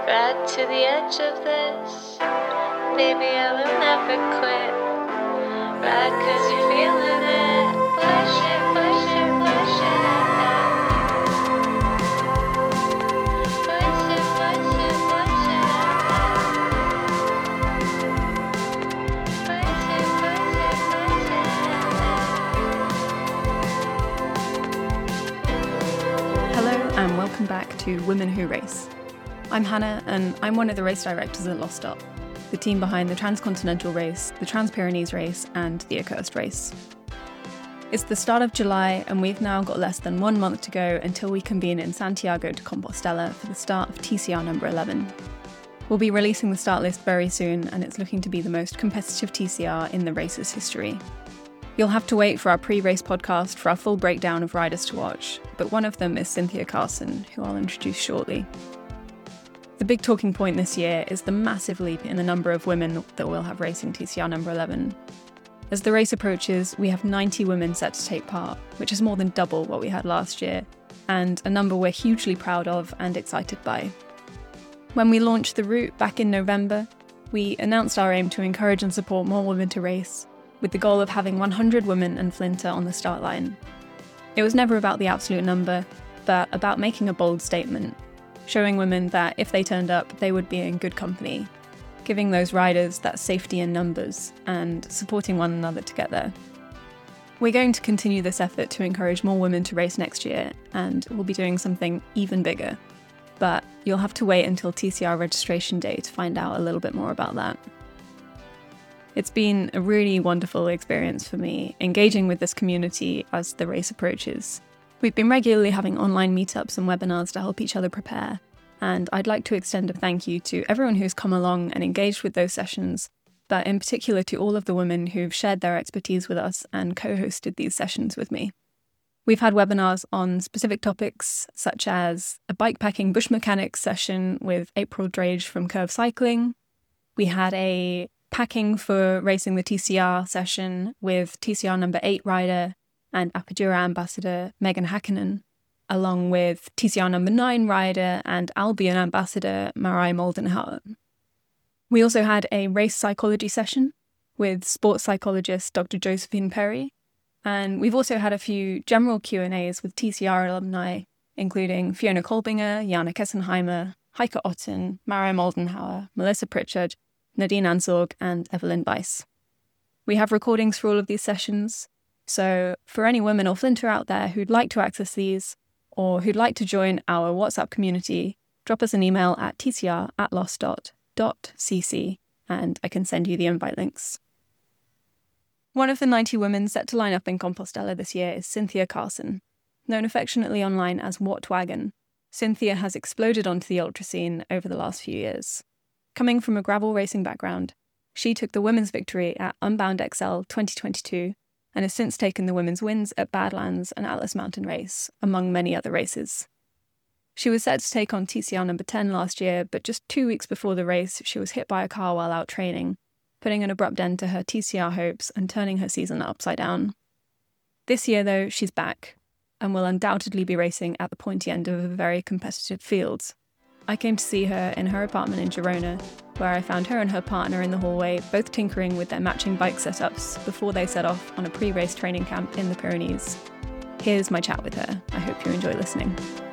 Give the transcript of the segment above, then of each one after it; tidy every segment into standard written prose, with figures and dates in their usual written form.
Right to the edge of this. Baby, I will never quit. Right, 'cause you're feeling it. Push it, push it, push it. Push it, push it, push it. Push it, push it, push it. Hello and welcome back to Women Who Race. I'm Hannah and I'm one of the race directors at Lost Stop, the team behind the Transcontinental Race, the Trans-Pyrenees Race and the Accursed Race. It's the start of July and we've now got less than 1 month to go until we convene in Santiago de Compostela for the start of TCR number 11. We'll be releasing the start list very soon and it's looking to be the most competitive TCR in the race's history. You'll have to wait for our pre-race podcast for our full breakdown of riders to watch, but one of them is Cynthia Carson, who I'll introduce shortly. The big talking point this year is the massive leap in the number of women that will have racing TCR number 11. As the race approaches, we have 90 women set to take part, which is more than double what we had last year, and a number we're hugely proud of and excited by. When we launched the route back in November, we announced our aim to encourage and support more women to race, with the goal of having 100 women and Flinter on the start line. It was never about the absolute number, but about making a bold statement, showing women that if they turned up, they would be in good company, giving those riders that safety in numbers and supporting one another to get there. We're going to continue this effort to encourage more women to race next year, and we'll be doing something even bigger. But you'll have to wait until TCR registration day to find out a little bit more about that. It's been a really wonderful experience for me, engaging with this community as the race approaches. We've been regularly having online meetups and webinars to help each other prepare, and I'd like to extend a thank you to everyone who's come along and engaged with those sessions, but in particular to all of the women who've shared their expertise with us and co-hosted these sessions with me. We've had webinars on specific topics, such as a bikepacking bush mechanics session with April Drage from Curve Cycling. We had a packing for racing the TCR session with TCR number 8 rider and Apidura ambassador Megan Hakkinen, along with TCR number 9 rider and Albion ambassador Marai Moldenhauer. We also had a race psychology session with sports psychologist Dr. Josephine Perry, and we've also had a few general Q&As with TCR alumni, including Fiona Kolbinger, Jana Kessenheimer, Heike Otten, Marai Moldenhauer, Melissa Pritchard, Nadine Ansorg and Evelyn Weiss. We have recordings for all of these sessions, so for any women or Flinter out there who'd like to access these or who'd like to join our WhatsApp community, drop us an email at tcr@lostdot.cc and I can send you the invite links. One of the 90 women set to line up in Compostela this year is Cynthia Carson. Known affectionately online as Wattwagon, Cynthia has exploded onto the ultra scene over the last few years. Coming from a gravel racing background, she took the women's victory at Unbound XL 2022 and has since taken the women's wins at Badlands and Atlas Mountain Race, among many other races. She was set to take on TCR number 10 last year, but just 2 weeks before the race, she was hit by a car while out training, putting an abrupt end to her TCR hopes and turning her season upside down. This year, though, she's back, and will undoubtedly be racing at the pointy end of a very competitive field. I came to see her in her apartment in Girona, where I found her and her partner in the hallway, both tinkering with their matching bike setups before they set off on a pre-race training camp in the Pyrenees. Here's my chat with her. I hope you enjoy listening.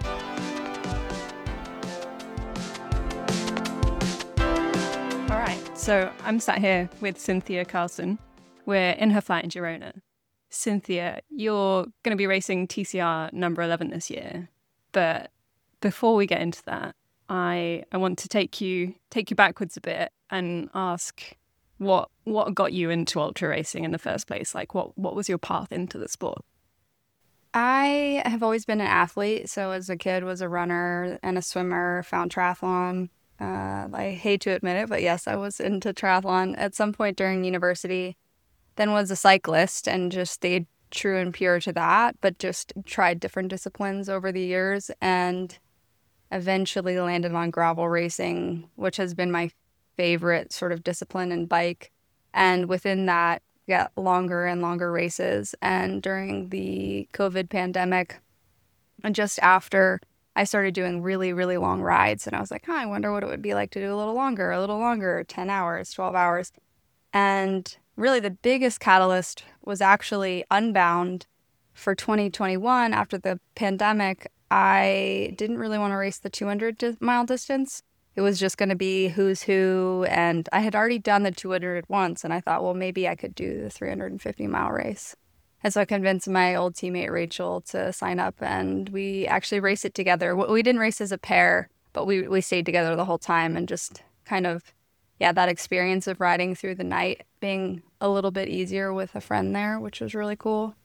All right, so I'm sat here with Cynthia Carson. We're in her flat in Girona. Cynthia, you're going to be racing TCR number 11 this year, but before we get into that, I want to take you backwards a bit and ask what got you into ultra racing in the first place? Like what was your path into the sport? I have always been an athlete. So as a kid was a runner and a swimmer, found triathlon. I hate to admit it, but yes, I was into triathlon at some point during university. Then was a cyclist and just stayed true and pure to that, but just tried different disciplines over the years and eventually landed on gravel racing, which has been my favorite sort of discipline and bike. And within that, got longer and longer races. And during the COVID pandemic, and just after I started doing really, really long rides. And I was like, I wonder what it would be like to do a little longer, 10 hours, 12 hours. And really the biggest catalyst was actually Unbound for 2021. After the pandemic, I didn't really want to race the 200-mile distance. It was just going to be who's who. And I had already done the 200 once. And I thought, well, maybe I could do the 350-mile race. And so I convinced my old teammate Rachel to sign up, and we actually raced it together. We didn't race as a pair, but we stayed together the whole time, and just kind of, yeah, that experience of riding through the night being a little bit easier with a friend there, which was really cool.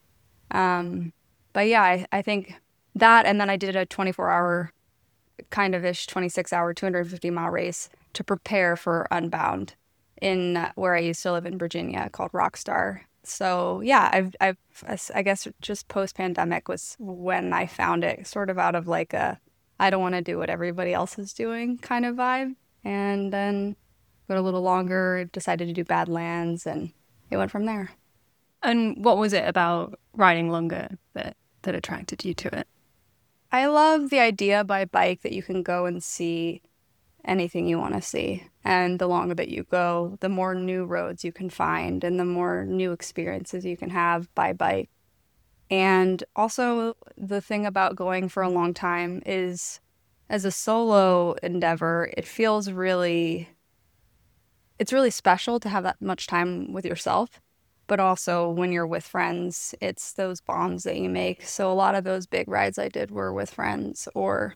But yeah, I think that, and then I did a 24-hour kind of ish 26-hour 250-mile race to prepare for Unbound in where I used to live in Virginia, called Rockstar. So yeah, I guess just post-pandemic was when I found it, sort of out of like a I don't want to do what everybody else is doing kind of vibe. And then got a little longer, decided to do Badlands, and it went from there. And what was it about riding longer that attracted you to it? I love the idea by bike that you can go and see anything you want to see. And the longer that you go, the more new roads you can find and the more new experiences you can have by bike. And also the thing about going for a long time is, as a solo endeavor, it's really special to have that much time with yourself. But also when you're with friends, it's those bonds that you make. So a lot of those big rides I did were with friends, or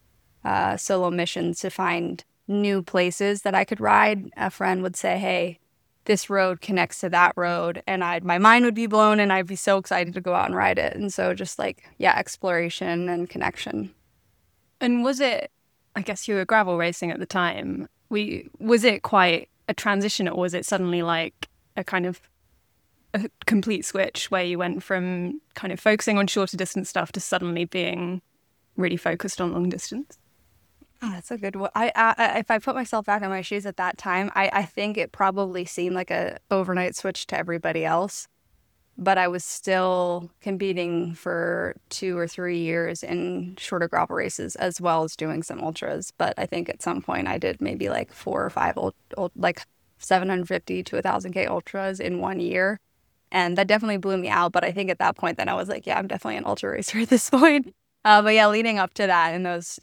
solo missions to find new places that I could ride. A friend would say, hey, this road connects to that road, and my mind would be blown, and I'd be so excited to go out and ride it. And so just like, yeah, exploration and connection. And was it, I guess you were gravel racing at the time, was it quite a transition, or was it suddenly like a kind of a complete switch where you went from kind of focusing on shorter distance stuff to suddenly being really focused on long distance? Oh, that's a good one. If I put myself back in my shoes at that time, I think it probably seemed like a overnight switch to everybody else. But I was still competing for 2 or 3 years in shorter gravel races, as well as doing some ultras. But I think at some point I did maybe like 4 or 5 like 750 to 1,000K ultras in 1 year. And that definitely blew me out. But I think at that point, then I was like, yeah, I'm definitely an ultra racer at this point. But yeah, leading up to that, in those,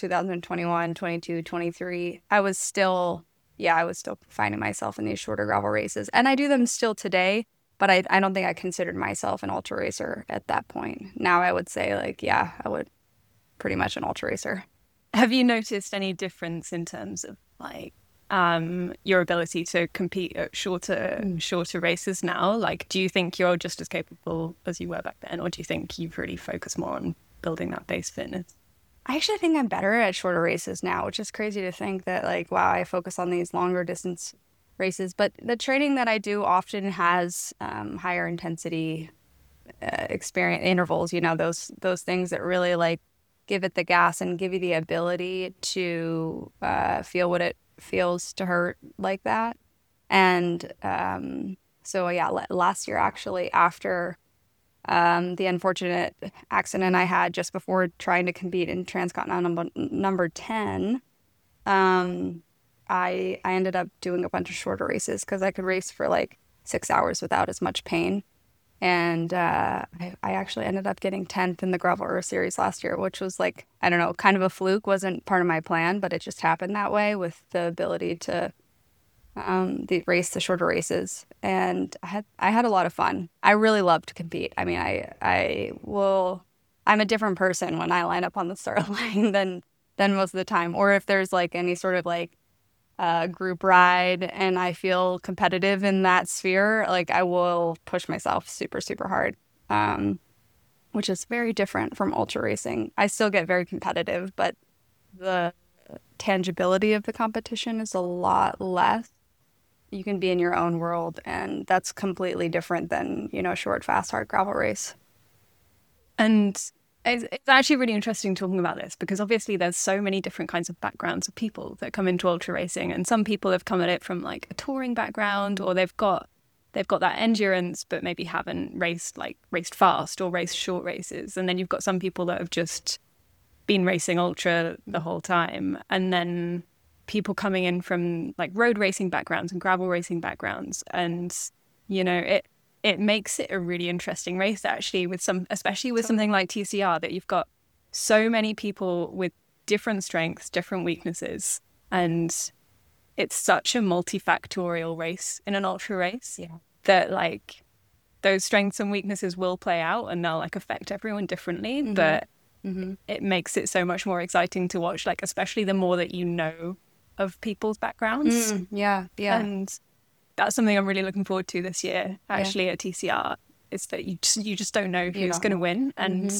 2021, 22, 23, I was still finding myself in these shorter gravel races. And I do them still today, but I don't think I considered myself an ultra racer at that point. Now I would say, like, yeah, I would pretty much an ultra racer. Have you noticed any difference in terms of like your ability to compete at shorter races now? Like, do you think you're just as capable as you were back then, or do you think you've really focused more on building that base fitness? I actually think I'm better at shorter races now, which is crazy to think that, like, wow, I focus on these longer distance races. But the training that I do often has higher intensity experience intervals, those things that really like give it the gas and give you the ability to feel what it feels to hurt like that. And so yeah, last year actually, after the unfortunate accident I had just before trying to compete in Transcontinental number 10, I ended up doing a bunch of shorter races because I could race for like 6 hours without as much pain. And I actually ended up getting 10th in the Gravel Earth Series last year, which was like, I don't know, kind of a fluke. Wasn't part of my plan, but it just happened that way with the ability to race the shorter races. And I had a lot of fun. I really love to compete. I mean, I'm a different person when I line up on the start line than most of the time. Or if there's like any sort of like group ride and I feel competitive in that sphere, like I will push myself super, super hard, which is very different from ultra racing. I still get very competitive, but the tangibility of the competition is a lot less. You can be in your own world, and that's completely different than, short, fast, hard gravel race. And it's actually really interesting talking about this because obviously there's so many different kinds of backgrounds of people that come into ultra racing, and some people have come at it from like a touring background, or they've got that endurance but maybe haven't raced fast or raced short races, and then you've got some people that have just been racing ultra the whole time, and then people coming in from like road racing backgrounds and gravel racing backgrounds, and it makes it a really interesting race actually, especially with something like TCR, that you've got so many people with different strengths, different weaknesses, and it's such a multifactorial race in an ultra race that like those strengths and weaknesses will play out and they'll like affect everyone differently. But it makes it so much more exciting to watch, like especially the more that you know of people's backgrounds. And that's something I'm really looking forward to this year actually at TCR, is that you just don't know who's going to win. And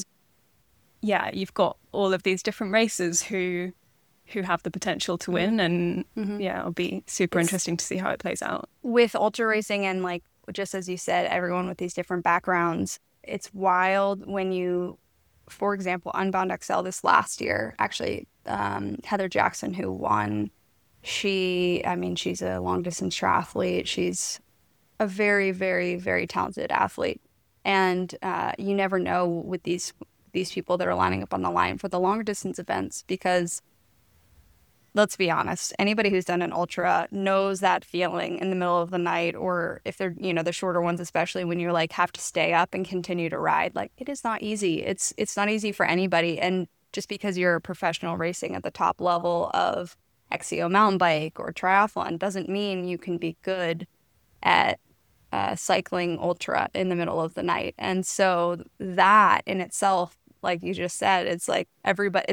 you've got all of these different racers who have the potential to win, and it'll be super interesting to see how it plays out. With ultra racing and like, just as you said, everyone with these different backgrounds, it's wild when you, for example, Unbound XL this last year, actually, Heather Jackson, who won, she's a long distance triathlete. She's a very, very, very talented athlete. And you never know with these people that are lining up on the line for the longer distance events, because let's be honest, anybody who's done an ultra knows that feeling in the middle of the night, or if they're, the shorter ones, especially when you're like have to stay up and continue to ride. Like, it is not easy. It's not easy for anybody. And just because you're a professional racing at the top level of XCO mountain bike or triathlon doesn't mean you can be good at cycling ultra in the middle of the night. And so that in itself, like you just said, it's like everybody,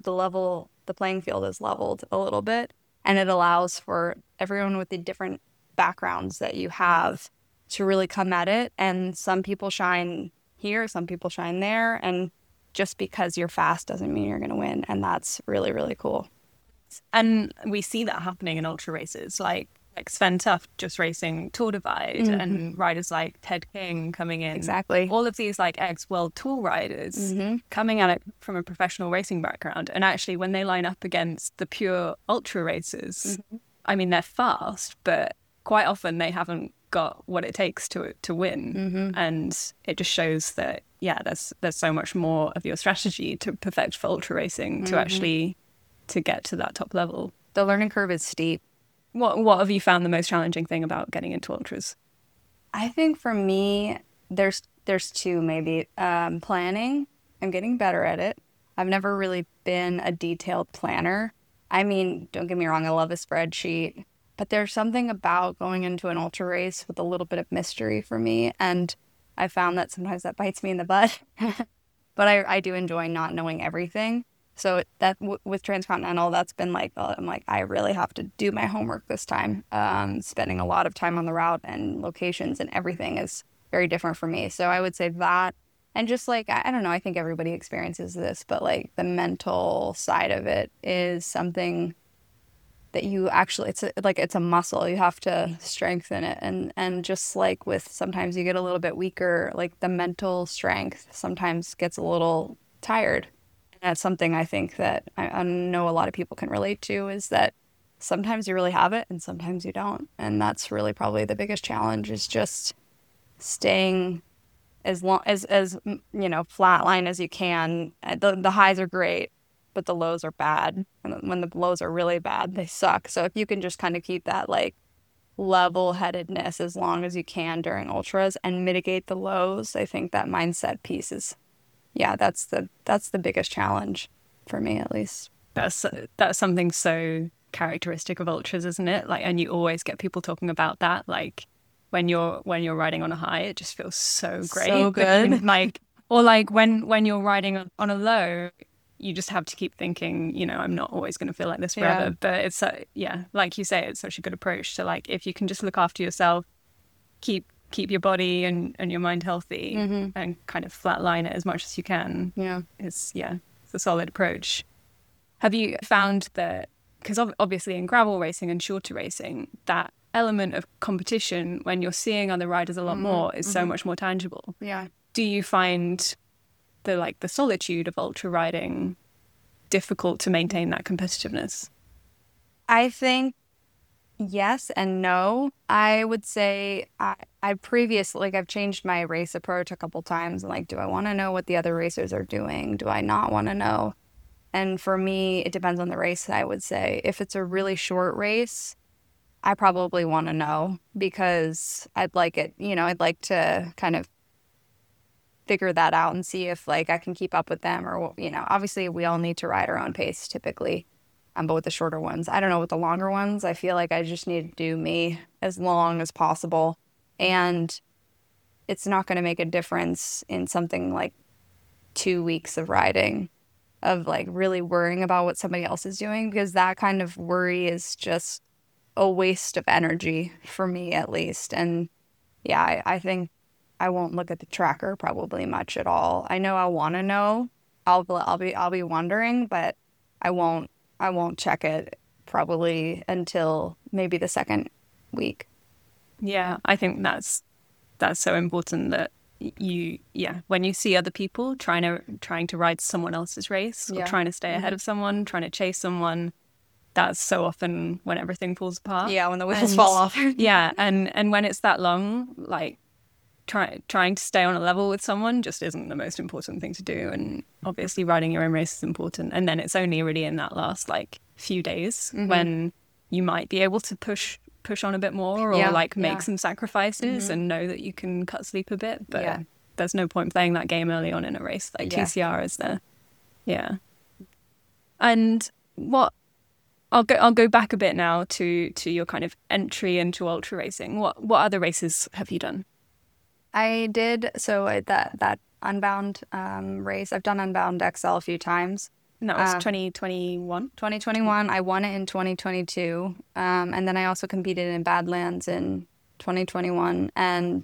the playing field is leveled a little bit, and it allows for everyone with the different backgrounds that you have to really come at it. And some people shine here, some people shine there, and just because you're fast doesn't mean you're going to win. And that's really, really cool. And we see that happening in ultra races, like Sven Tuft just racing Tour Divide, and riders like Ted King coming in. Exactly. All of these like ex-World Tour riders coming at it from a professional racing background. And actually when they line up against the pure ultra racers, I mean, they're fast, but quite often they haven't got what it takes to win. And it just shows that, there's so much more of your strategy to perfect for ultra racing to actually to get to that top level. The learning curve is steep. What have you found the most challenging thing about getting into ultras? I think for me, there's two maybe. Planning. I'm getting better at it. I've never really been a detailed planner. I mean, don't get me wrong, I love a spreadsheet, but there's something about going into an ultra race with a little bit of mystery for me, and I found that sometimes that bites me in the butt. But I do enjoy not knowing everything. So with Transcontinental, that's been like, I'm like, I really have to do my homework this time. Spending a lot of time on the route and locations and everything is very different for me. So I would say that, and just like, I don't know, I think everybody experiences this, but like the mental side of it is something that you actually, it's a muscle. You have to strengthen it. And just like with, sometimes you get a little bit weaker, like the mental strength sometimes gets a little tired. That's something I think that I know a lot of people can relate to, is that sometimes you really have it and sometimes you don't. And that's really probably the biggest challenge, is just staying as long as flatline as you can. The highs are great, but the lows are bad. And when the lows are really bad, they suck. So if you can just kind of keep that like level-headedness as long as you can during ultras and mitigate the lows, I think that mindset piece is, that's the biggest challenge for me, at least. That's something so characteristic of ultras, isn't it? Like, and you always get people talking about that. Like when you're riding on a high, it just feels so great, so good. Like, or like when you're riding on a low, you just have to keep thinking, I'm not always going to feel like this forever. But it's like you say, it's such a good approach to, like, if you can just look after yourself, keep your body and your mind healthy, and kind of flatline it as much as you can. It's a solid approach. Have you found that, because obviously in gravel racing and shorter racing, that element of competition when you're seeing other riders a lot more is so much more tangible? Do you find the solitude of ultra riding difficult to maintain that competitiveness? I think yes and no. I would say I previously, I've changed my race approach a couple times. Like, do I want to know what the other racers are doing? Do I not want to know? And for me, it depends on the race, I would say. If it's a really short race, I probably want to know because I'd like it, I'd like to kind of figure that out and see if like I can keep up with them or, obviously we all need to ride our own pace typically. But with the shorter ones, I don't know, with the longer ones, I feel like I just need to do me as long as possible. And it's not going to make a difference in something like 2 weeks of riding, of like really worrying about what somebody else is doing, because that kind of worry is just a waste of energy for me at least. And yeah, I think I won't look at the tracker probably much at all. I know I want to know. I'll be wondering, but I won't check it probably until maybe the second week. Yeah, I think that's so important that when you see other people trying to ride someone else's race or trying to stay ahead of someone, trying to chase someone, that's so often when everything falls apart. Yeah, when the wheels fall off. Yeah, and when it's that long, like trying to stay on a level with someone just isn't the most important thing to do. And obviously riding your own race is important. And then it's only really in that last like few days when you might be able to push on a bit more or make some sacrifices and know that you can cut sleep a bit. But there's no point playing that game early on in a race like TCR is there. Yeah. And I'll go back a bit now to your kind of entry into ultra racing. What other races have you done? I did that Unbound race. I've done Unbound XL a few times. And that was 2021? 2021. I won it in 2022. And then I also competed in Badlands in 2021 and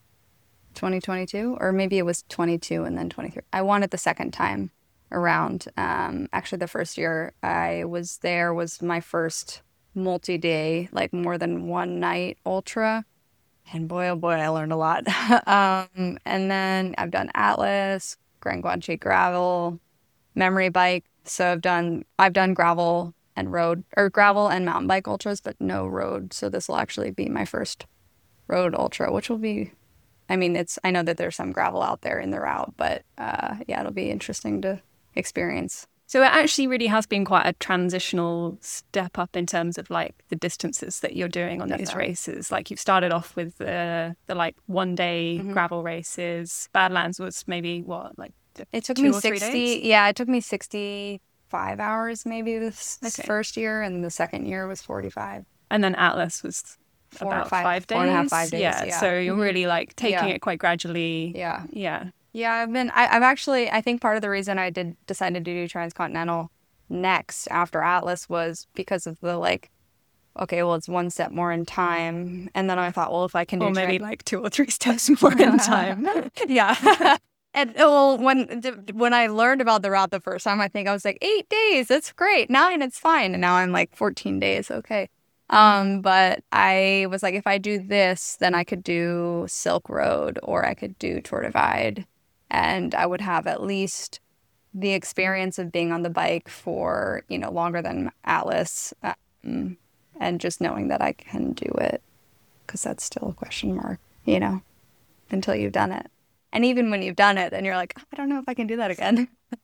2022. Or maybe it was 22 and then 23. I won it the second time around. Actually, the first year I was there was my first multi-day, like more than one night ultra. And boy, oh boy, I learned a lot. And then I've done Atlas, Grand Guanche gravel, memory bike. So I've done gravel and road, or gravel and mountain bike ultras, but no road. So this will actually be my first road ultra, which will be, I know that there's some gravel out there in the route, but it'll be interesting to experience. So it actually really has been quite a transitional step up in terms of like the distances that you're doing on these races. Like you've started off with the like 1 day gravel races. Badlands was maybe it took 2 me or 3 60. days? Yeah, it took me 65 hours maybe this first year, and the second year was 45. And then Atlas was about 5 days. 4.5 days. Yeah. So you're really like taking it quite gradually. Yeah. Yeah. Yeah, I've actually, I think part of the reason I decided to do Transcontinental next after Atlas was because of the like, okay, well, it's one step more in time. And then I thought, well, if I can do maybe like 2 or 3 steps more in time. Yeah. And when I learned about the route the first time, I think I was like, 8 days, that's great. 9, it's fine. And now I'm like 14 days, okay. But I was like, if I do this, then I could do Silk Road or I could do Tour Divide. And I would have at least the experience of being on the bike for, longer than Atlas. And just knowing that I can do it, because that's still a question mark, until you've done it. And even when you've done it, then you're like, I don't know if I can do that again.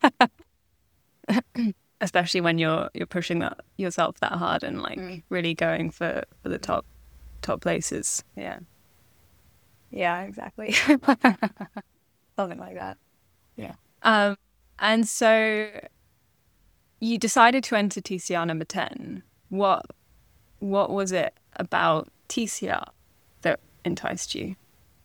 Especially when you're pushing that yourself that hard and like really going for the top places. Yeah. Yeah, exactly. Something like that. Yeah. And so you decided to enter TCR number 10. What was it about TCR that enticed you?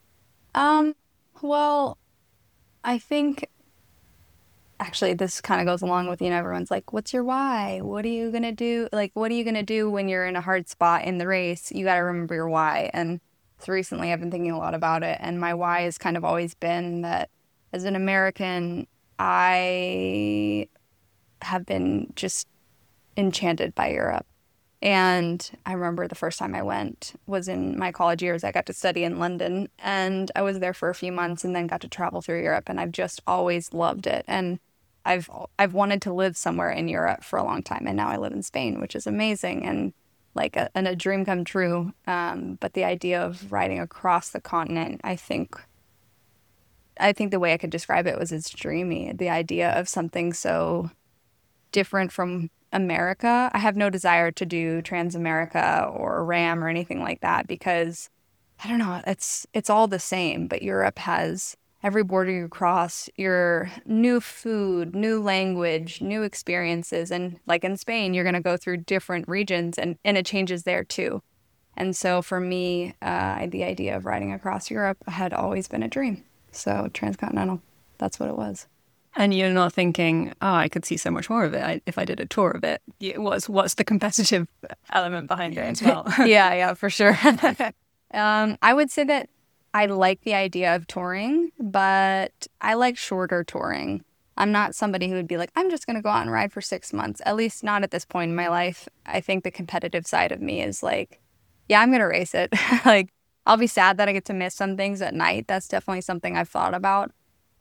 Well, I think actually this kind of goes along with, everyone's like, what's your why? What are you going to do? Like, what are you going to do when you're in a hard spot in the race? You got to remember your why. And so recently I've been thinking a lot about it. And my why has kind of always been that as an American, I have been just enchanted by Europe. And I remember the first time I went was in my college years. I got to study in London, and I was there for a few months and then got to travel through Europe, and I've just always loved it. And I've wanted to live somewhere in Europe for a long time, and now I live in Spain, which is amazing and like a dream come true. But the idea of riding across the continent, I think the way I could describe it was it's dreamy. The idea of something so different from America. I have no desire to do Transamerica or RAM or anything like that because I don't know, it's all the same, but Europe has every border you cross, your new food, new language, new experiences. And like in Spain, you're going to go through different regions and it changes there too. And so for me, the idea of riding across Europe had always been a dream. So transcontinental, that's what it was. And you're not thinking, oh, I could see so much more of it if I did a tour of it. What's the competitive element behind it as well? Yeah, for sure. I would say that I like the idea of touring, but I like shorter touring. I'm not somebody who would be like, I'm just going to go out and ride for 6 months, at least not at this point in my life. I think the competitive side of me is like, yeah, I'm going to race it. Like, I'll be sad that I get to miss some things at night. That's definitely something I've thought about.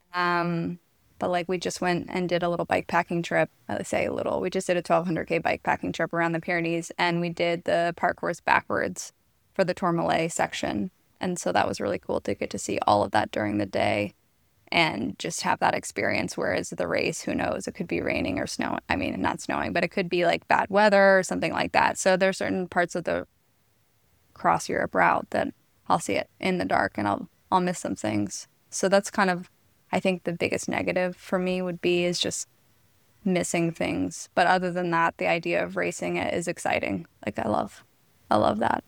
But like, we just went and did a little bike packing trip. I say a little. We just did a 1,200K bike packing trip around the Pyrenees, and we did the parcours backwards for the Tourmalet section. And so that was really cool to get to see all of that during the day and just have that experience. Whereas the race, who knows, it could be raining or snowing. I mean, not snowing, but it could be like bad weather or something like that. So there's certain parts of the Cross Europe route that I'll see it in the dark and I'll miss some things. So that's kind of, I think the biggest negative for me would be is just missing things. But other than that, the idea of racing it is exciting. Like I love that.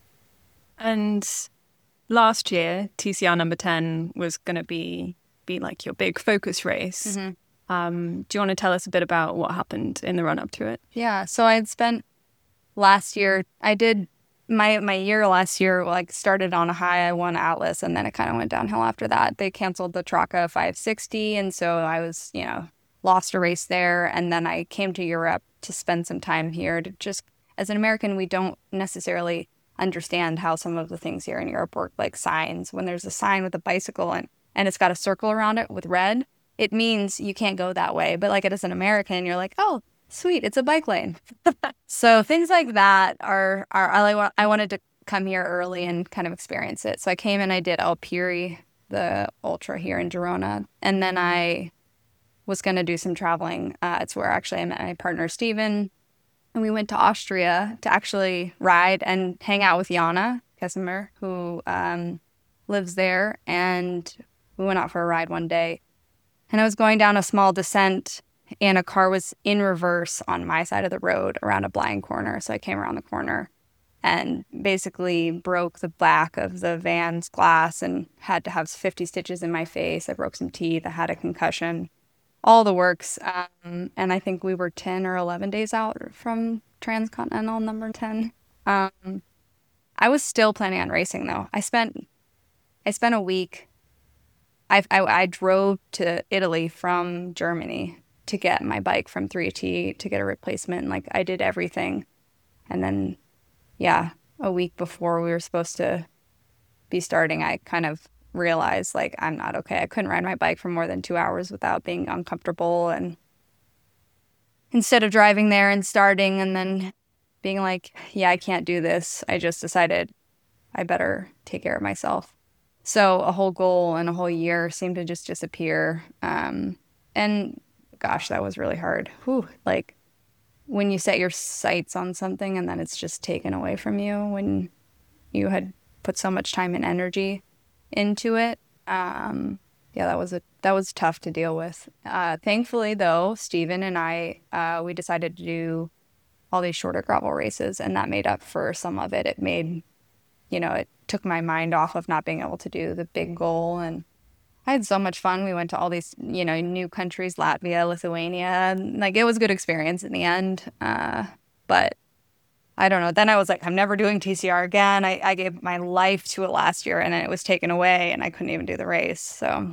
And last year, TCR number 10 was going to be like your big focus race. Mm-hmm. Do you want to tell us a bit about what happened in the run up to it? Yeah. So I had spent last year, I did my year last year, like started on a high. I won Atlas and then it kind of went downhill after that. They canceled the Traca 560. And so I was, lost a race there. And then I came to Europe to spend some time here to just, as an American, we don't necessarily understand how some of the things here in Europe work, like signs. When there's a sign with a bicycle and it's got a circle around it with red, it means you can't go that way. But like as an American, you're like, oh, sweet, it's a bike lane. So things like that are I wanted to come here early and kind of experience it. So I came and I did Alpiri, the ultra here in Girona. And then I was going to do some traveling. It's where actually I met my partner, Steven. And we went to Austria to actually ride and hang out with Jana Kessemer, who lives there. And we went out for a ride one day. And I was going down a small descent, and a car was in reverse on my side of the road around a blind corner. So I came around the corner and basically broke the back of the van's glass and had to have 50 stitches in my face. I broke some teeth. I had a concussion. All the works. And I think we were 10 or 11 days out from Transcontinental number 10. I was still planning on racing, though. I spent a week. I drove to Italy from Germany to get my bike from 3T to get a replacement. Like I did everything. And then, a week before we were supposed to be starting, I kind of realized like I'm not okay. I couldn't ride my bike for more than 2 hours without being uncomfortable. And instead of driving there and starting and then being like, I can't do this, I just decided I better take care of myself. So a whole goal and a whole year seemed to just disappear. And gosh, that was really hard. Like when you set your sights on something and then it's just taken away from you when you had put so much time and energy into it. That was tough to deal with. Thankfully, though, Steven and I, we decided to do all these shorter gravel races, and that made up for some of it. It made, it took my mind off of not being able to do the big goal, and I had so much fun. We went to all these, new countries, Latvia, Lithuania, and like it was a good experience in the end. But I don't know. Then I was like, I'm never doing TCR again. I gave my life to it last year and it was taken away and I couldn't even do the race. So,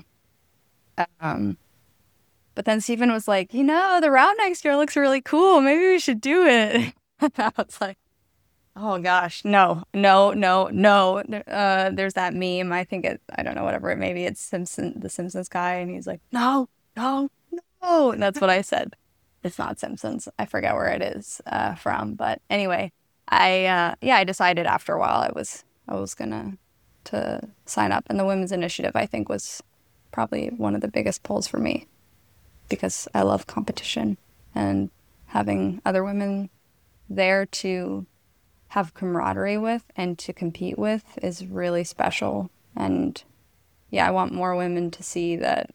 but then Steven was like, the route next year looks really cool. Maybe we should do it. And I was like, oh gosh, no. There's that meme. I don't know, whatever. Maybe it's the Simpsons guy. And he's like, no. And that's what I said. It's not Simpsons. I forget where it is from. But anyway, I decided after a while I was gonna to sign up. And the Women's Initiative, I think, was probably one of the biggest pulls for me because I love competition and having other women there to have camaraderie with and to compete with is really special. And yeah, I want more women to see that,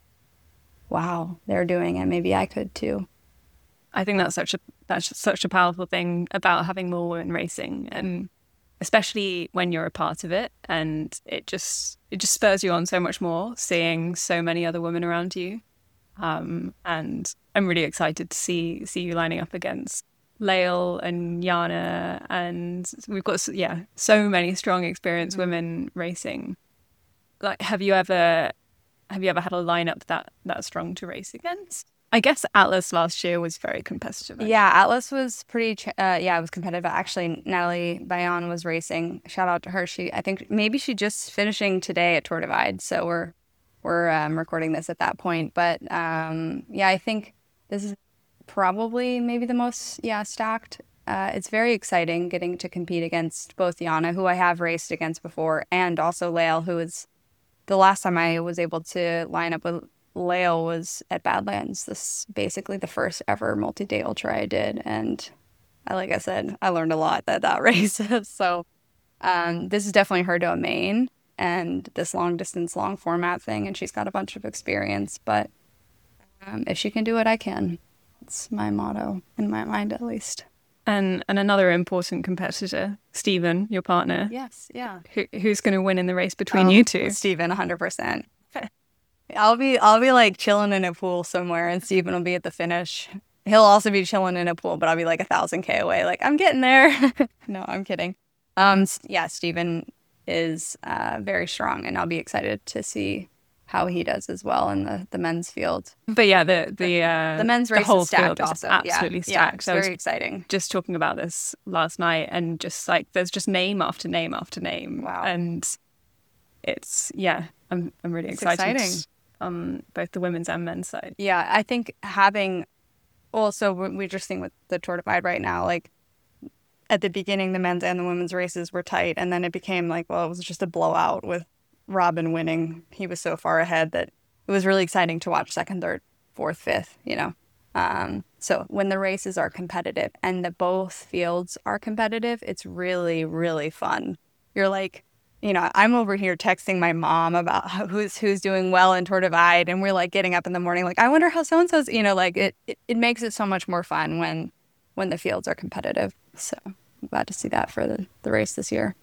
wow, they're doing it. Maybe I could too. I think that's such a powerful thing about having more women racing, and especially when you're a part of it, and it just spurs you on so much more seeing so many other women around you. And I'm really excited to see you lining up against Lael and Jana, and we've got so many strong, experienced women racing. Like, have you ever had a lineup that strong to race against? I guess Atlas last year was very competitive. Yeah, Atlas was pretty. It was competitive. Actually, Natalie Bayon was racing. Shout out to her. I think maybe she just finishing today at Tour Divide. So we're recording this at that point. But I think this is probably maybe the most stacked. It's very exciting getting to compete against both Jana, who I have raced against before, and also Lael, who is the last time I was able to line up with Lael was at Badlands. This is basically the first ever multi-day ultra I did, and like I said, I learned a lot at that race. So this is definitely her domain, and this long distance, long format thing, and she's got a bunch of experience. But if she can do it, I can. It's my motto in my mind, at least. And another important competitor, Stephen, your partner. Yes, yeah. Who's going to win in the race between you two? Stephen, 100%. I'll be like chilling in a pool somewhere, and Stephen will be at the finish. He'll also be chilling in a pool, but I'll be like 1,000 K away. Like, I'm getting there. No, I'm kidding. Stephen is very strong, and I'll be excited to see how he does as well in the men's field. But yeah, the men's race whole is stacked field is also. absolutely stacked. Yeah, it's very exciting. Just talking about this last night, and just like there's just name after name after name. Wow. And it's I'm really excited. Exciting. On both the women's and men's side. Yeah, I think so we're just seeing with the Tour Divide right now, like at the beginning, the men's and the women's races were tight, and then it became like, well, it was just a blowout with Robin winning. He was so far ahead that it was really exciting to watch second, third, fourth, fifth, So when the races are competitive and both fields are competitive, it's really, really fun. You're like, I'm over here texting my mom about who's doing well in Tour Divide, and we're like getting up in the morning like, I wonder how so-and-so's, like it makes it so much more fun when the fields are competitive. So I'm glad to see that for the race this year.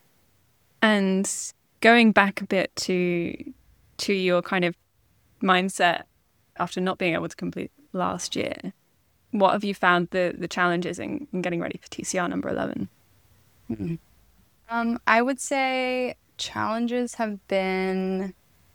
And going back a bit to your kind of mindset after not being able to complete last year, what have you found the challenges in getting ready for TCR number 11? Mm-hmm. I would say challenges have been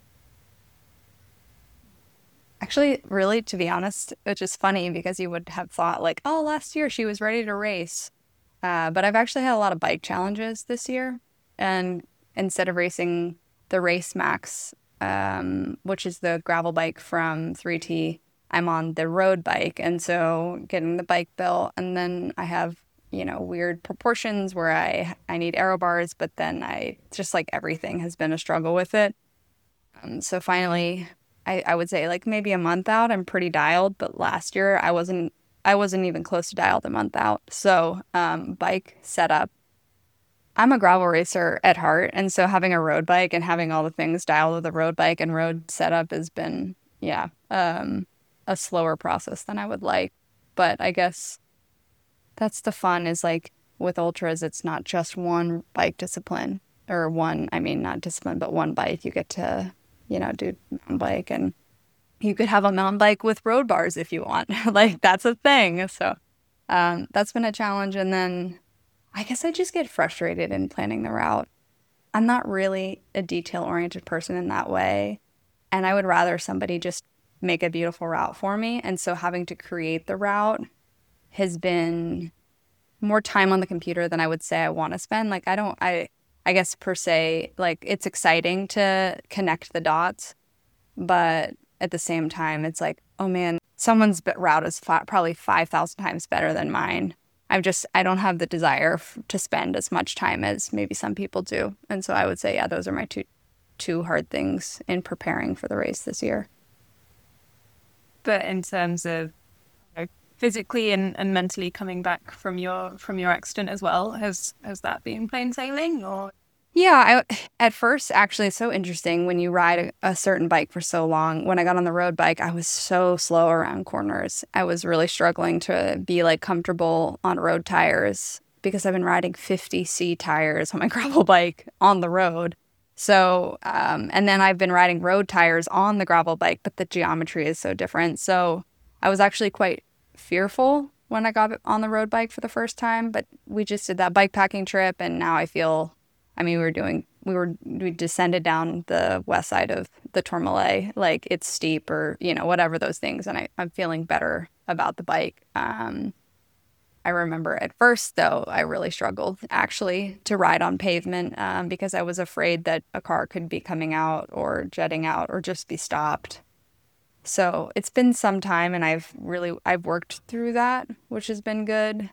actually, really, to be honest, which is funny because you would have thought like, oh, last year she was ready to race. But I've actually had a lot of bike challenges this year. And instead of racing the Race Max, which is the gravel bike from 3T, I'm on the road bike. And so getting the bike built, and then I have weird proportions where I need aero bars, but then just like everything has been a struggle with it. So finally, I would say like maybe a month out, I'm pretty dialed, but last year I wasn't even close to dialed a month out. So bike setup, I'm a gravel racer at heart, and so having a road bike and having all the things dialed with a road bike and road setup has been a slower process than I would like. But I guess that's the fun, is like with ultras, it's not just one bike discipline, or not discipline, but one bike. You get to, do mountain bike, and you could have a mountain bike with road bars if you want. Like, that's a thing. So that's been a challenge. And then I guess I just get frustrated in planning the route. I'm not really a detail-oriented person in that way, and I would rather somebody just make a beautiful route for me. And so having to create the route has been more time on the computer than I would say I want to spend. Like, I guess per se, like, it's exciting to connect the dots, but at the same time, it's like, oh man, someone's route is probably 5,000 times better than mine. I don't have the desire to spend as much time as maybe some people do. And so I would say, those are my two hard things in preparing for the race this year. But in terms of physically and mentally coming back from your accident as well? Has that been plain sailing or? Yeah, at first, actually, it's so interesting when you ride a certain bike for so long. When I got on the road bike, I was so slow around corners. I was really struggling to be like comfortable on road tires because I've been riding 50C tires on my gravel bike on the road. So, and then I've been riding road tires on the gravel bike, but the geometry is so different. So I was actually quite fearful when I got on the road bike for the first time, but we just did that bike packing trip, and now I feel, I mean, we descended down the west side of the Tourmalet, like it's steep or, whatever those things. And I'm feeling better about the bike. I remember at first, though, I really struggled actually to ride on pavement because I was afraid that a car could be coming out or jetting out or just be stopped. So it's been some time, and I've worked through that, which has been good.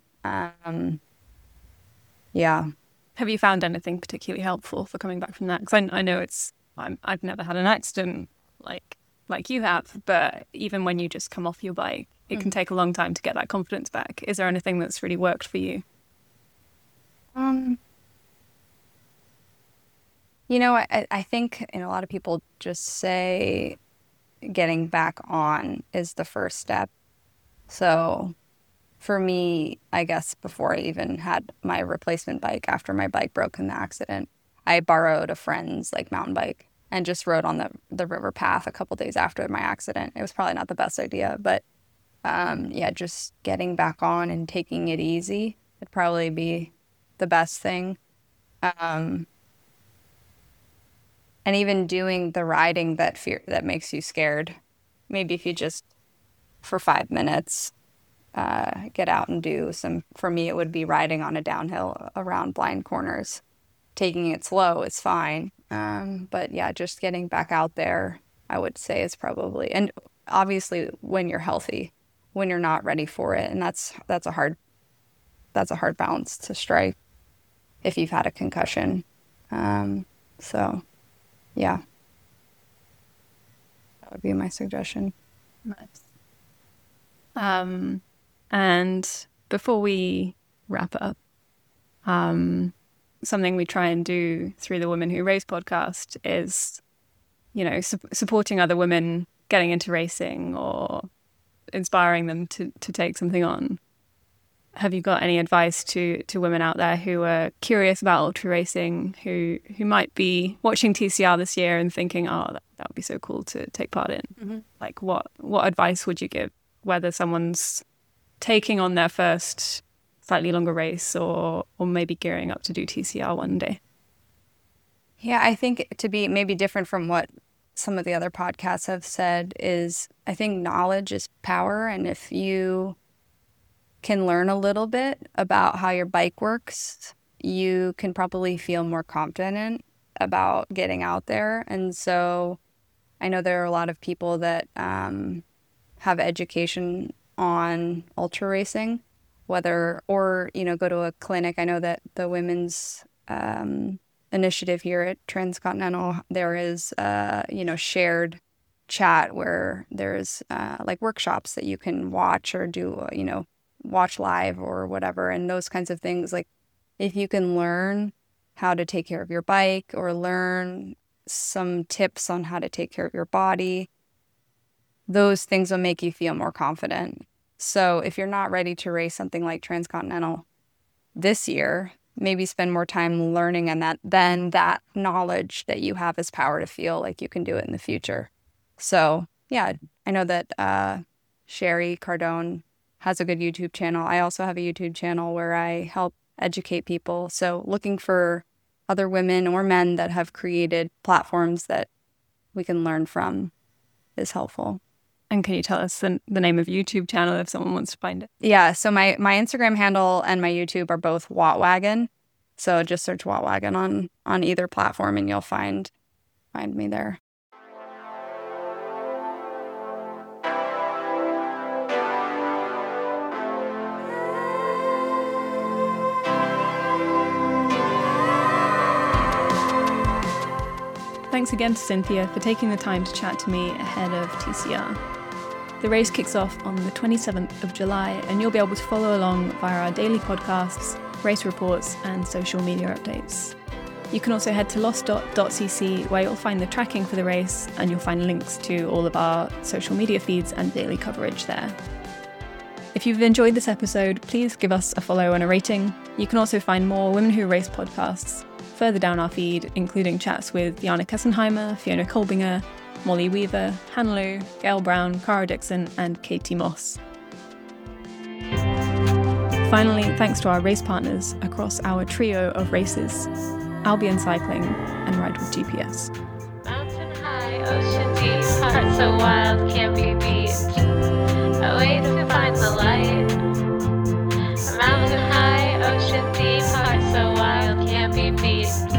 Yeah. Have you found anything particularly helpful for coming back from that? Because I know I've never had an accident like you have, but even when you just come off your bike, it can take a long time to get that confidence back. Is there anything that's really worked for you? I think, a lot of people just say getting back on is the first step. So for me, I guess before I even had my replacement bike, after my bike broke in the accident, I borrowed a friend's mountain bike and just rode on the river path a couple days after my accident. It was probably not the best idea, but just getting back on and taking it easy would probably be the best thing. And even doing the riding that makes you scared. Maybe if you just, for 5 minutes, get out and do some, for me, it would be riding on a downhill around blind corners. Taking it slow is fine. But yeah, just getting back out there, I would say is probably, and obviously when you're healthy, when you're not ready for it. And that's a hard balance to strike if you've had a concussion. So yeah, that would be my suggestion. Nice. And before we wrap up, something we try and do through the Women Who Race podcast is, supporting other women getting into racing or inspiring them to take something on. Have you got any advice to women out there who are curious about ultra racing, who might be watching TCR this year and thinking, oh, that would be so cool to take part in? Mm-hmm. Like what advice would you give, whether someone's taking on their first slightly longer race or maybe gearing up to do TCR one day? Yeah, I think to be maybe different from what some of the other podcasts have said is I think knowledge is power. And if you can learn a little bit about how your bike works, you can probably feel more confident about getting out there. And so I know there are a lot of people that have education on ultra racing, whether or go to a clinic. I know that the women's initiative here at Transcontinental, there is shared chat where there's workshops that you can watch or do watch live or whatever, and those kinds of things. Like if you can learn how to take care of your bike or learn some tips on how to take care of your body, those things will make you feel more confident. So if you're not ready to race something like Transcontinental this year, maybe spend more time learning, and then that knowledge that you have is power to feel like you can do it in the future. So yeah, I know that Sherry Cardone has a good YouTube channel. I also have a YouTube channel where I help educate people. So looking for other women or men that have created platforms that we can learn from is helpful. And can you tell us the name of YouTube channel if someone wants to find it? Yeah, so my Instagram handle and my YouTube are both Wattwagon. So just search Wattwagon on either platform and you'll find me there. Thanks again to Cynthia for taking the time to chat to me ahead of TCR. The race kicks off on the 27th of July, and you'll be able to follow along via our daily podcasts, race reports, and social media updates. You can also head to lost.cc, where you'll find the tracking for the race, and you'll find links to all of our social media feeds and daily coverage there. If you've enjoyed this episode, please give us a follow and a rating. You can also find more Women Who Race podcasts further down our feed, including chats with Jana Kessenheimer, Fiona Kolbinger, Molly Weaver, Hannah Lou, Gail Brown, Cara Dixon, and Katie Moss. Finally, thanks to our race partners across our trio of races, Albion Cycling and Ride with GPS. Mountain high, ocean deep, heart so wild, can't be beat. A way to find the light. Mountain high, ocean deep, heart so wild, can't be beat.